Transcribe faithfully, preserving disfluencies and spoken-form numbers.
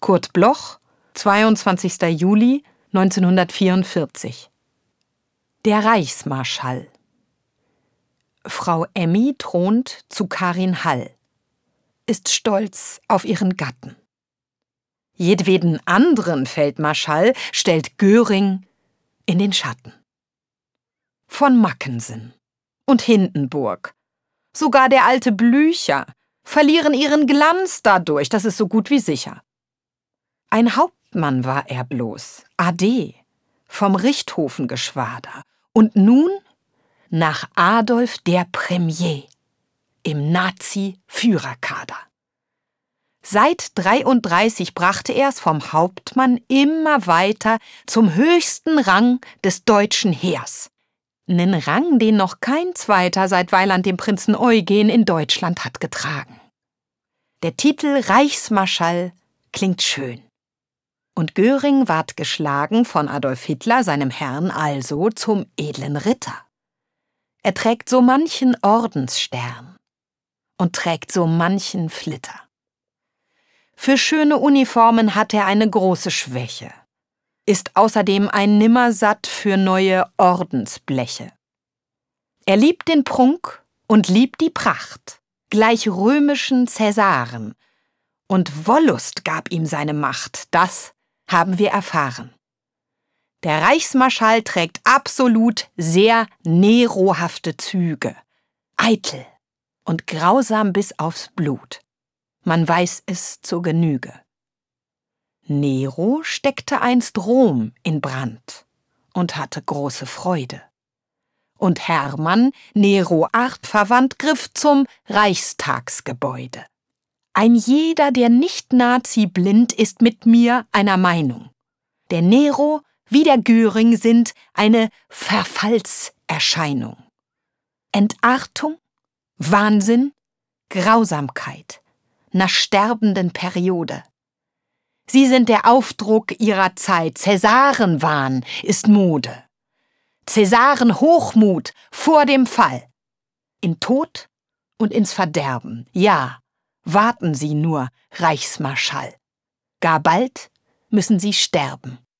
Kurt Bloch, zweiundzwanzigster Juli neunzehnhundertvierundvierzig. Der Reichsmarschall. Frau Emmy thront zu Karin Hall, ist stolz auf ihren Gatten. Jedweden anderen Feldmarschall stellt Göring in den Schatten. Von Mackensen und Hindenburg, sogar der alte Blücher, verlieren ihren Glanz dadurch, das ist so gut wie sicher. Ein Hauptmann war er bloß, ade, vom Richthofengeschwader, und nun nach Adolf der Premier im Nazi-Führerkader. Seit dreiunddreißig brachte er's vom Hauptmann immer weiter zum höchsten Rang des deutschen Heers. Nen Rang, den noch kein Zweiter seit Weiland dem Prinzen Eugen in Deutschland hat getragen. Der Titel Reichsmarschall klingt schön. Und Göring ward geschlagen von Adolf Hitler, seinem Herrn, also zum edlen Ritter. Er trägt so manchen Ordensstern und trägt so manchen Flitter. Für schöne Uniformen hat er eine große Schwäche, ist außerdem ein Nimmersatt für neue Ordensbleche. Er liebt den Prunk und liebt die Pracht, gleich römischen Cäsaren, und Wollust gab ihm seine Macht, das haben wir erfahren. Der Reichsmarschall trägt absolut sehr nerohafte Züge, eitel und grausam bis aufs Blut. Man weiß es zur Genüge. Nero steckte einst Rom in Brand und hatte große Freude. Und Hermann, Nero artverwandt, griff zum Reichstagsgebäude. Ein jeder, der nicht Nazi blind, ist mit mir einer Meinung. Der Nero wie der Göring sind eine Verfallserscheinung. Entartung, Wahnsinn, Grausamkeit nach sterbenden Periode. Sie sind der Aufdruck ihrer Zeit. Cäsarenwahn ist Mode. Cäsaren Hochmut vor dem Fall. In Tod und ins Verderben, ja, warten Sie nur, Reichsmarschall. Gar bald müssen Sie sterben.